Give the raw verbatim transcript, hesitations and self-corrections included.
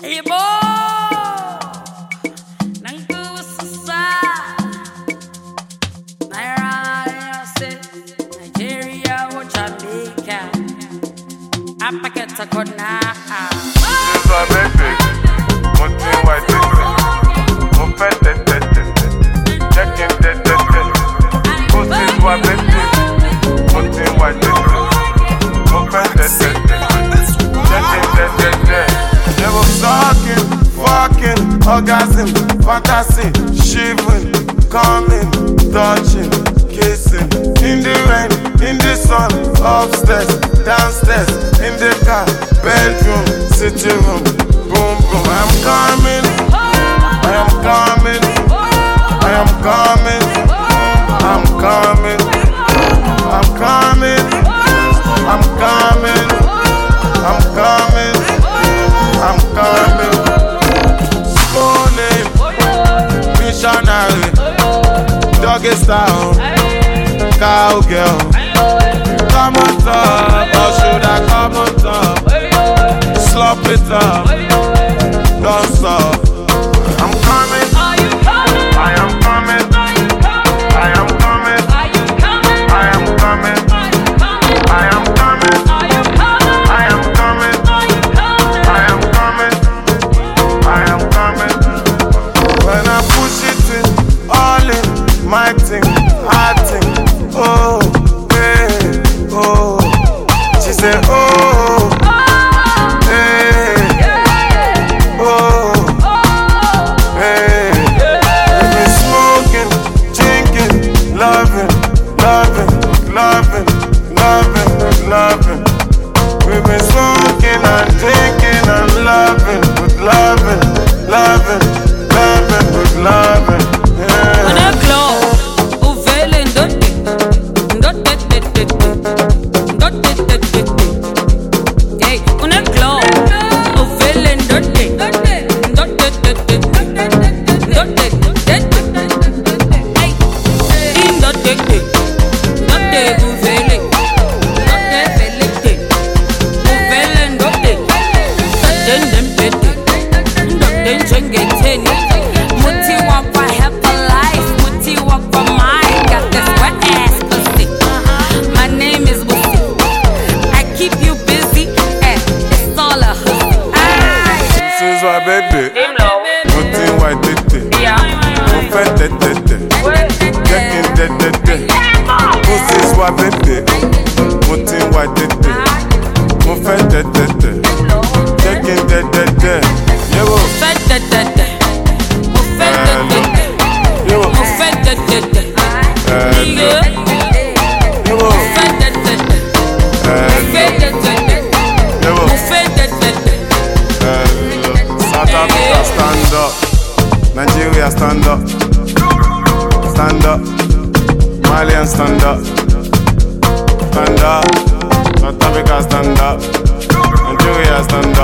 Orgasm, fantasy, shivering, coming, touching, kissing. In the rain, in the sun, upstairs, downstairs, in the car, bedroom, sitting room, boom boom. I am coming, I am coming, I am coming, I'm coming, I'm coming, I'm coming, I'm coming, I'm coming. Missionary, doggy style, cowgirl. Come on top, or should I come on top? Slop it up, don't stop. I'm coming, I am coming, I am coming, I am coming, I am coming, I am coming, I am coming, I am coming. When I push it in, all in, my thing, I think, oh, hey, oh. She said, oh, hey, oh, hey. We've been smoking, drinking, loving, loving, loving, loving, loving. We've been smoking and drinking and loving, with loving, loving, loving, with loving. Yeah. On a glow, o velen dotte, dotte, dotte, dotte, dotte, dotte. Hey, on a glow, o velen dotte, dotte, dotte, dotte, dotte, dotte. Hey, in dotte, dotte, o velen, dotte, velete, o velen dotte, dotte, dem dotte, dotte, chengete. Mutti walk for half a life, Mutti walk for mine. Got this wet ass pussy. My name is Wussy. I keep you busy, and it's all a hustle. This is my baby. Mutti white tete. Muffet tete. Checking tete. This is my baby. Mutti white tete. Muffet tete. Checking tete. Yeah, wo. Muffet tete. Muffet tete. Muffet tete. Yeah. Yeah, wo. Muffet tete. Muffet tete. Yeah, wo. Muffet tete. South Africa stand up, Nigeria stand up, stand up, Malian stand up, stand up, South Africa stand up, Nigeria stand up.